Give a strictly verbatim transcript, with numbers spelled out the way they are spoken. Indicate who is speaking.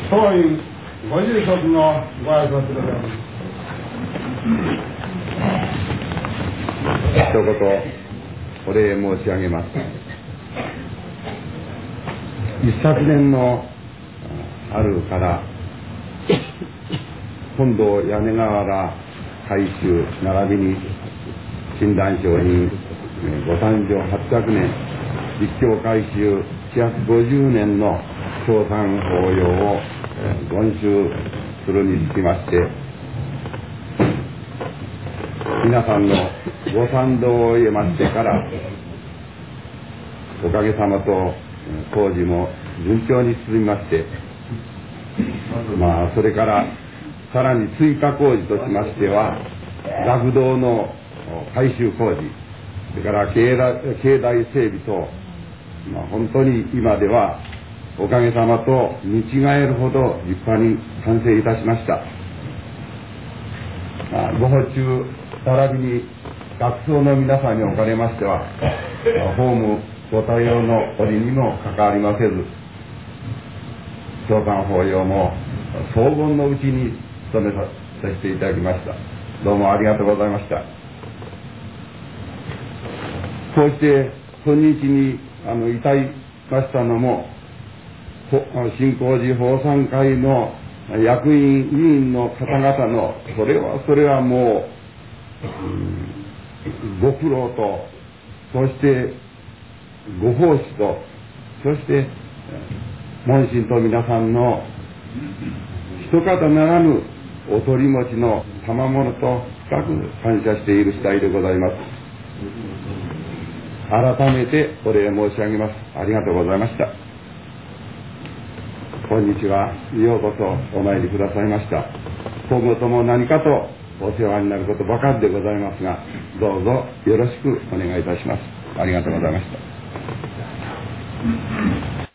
Speaker 1: 当院ご住職のご挨拶でございます。
Speaker 2: 一言お礼申し上げます。一昨年の春から本堂屋根瓦改修並びに親鸞上人ご誕生はっぴゃくねん立教改修しゃくごじゅうねんの称賛法要を言収するにつきまして、皆さんのご賛同を得ましてからおかげさまと工事も順調に進みまして、まあそれからさらに追加工事としましては学童の改修工事、それから境内、境内整備と、まあ、本当に今ではおかげさまと見違えるほど立派に完成いたしました。まあ、ご補充並びに学僧の皆さんにおかれましては法務ご対応の折にも関わりませず、召喚法要も荘厳のうちに務めさせていただきました。どうもありがとうございました。こうして今日にあの至りましたのも、新興寺法賛会の役員委員の方々のそれはそれはもう、うん、ご苦労と、そしてご奉仕と、そして門信と皆さんの一方ならぬお取り持ちの賜物と深く感謝している次第でございます。改めてお礼申し上げます。ありがとうございました。こんにちは。ようこそお参りくださいました。今後とも何かとお世話になることばかりでございますが、どうぞよろしくお願いいたします。ありがとうございました。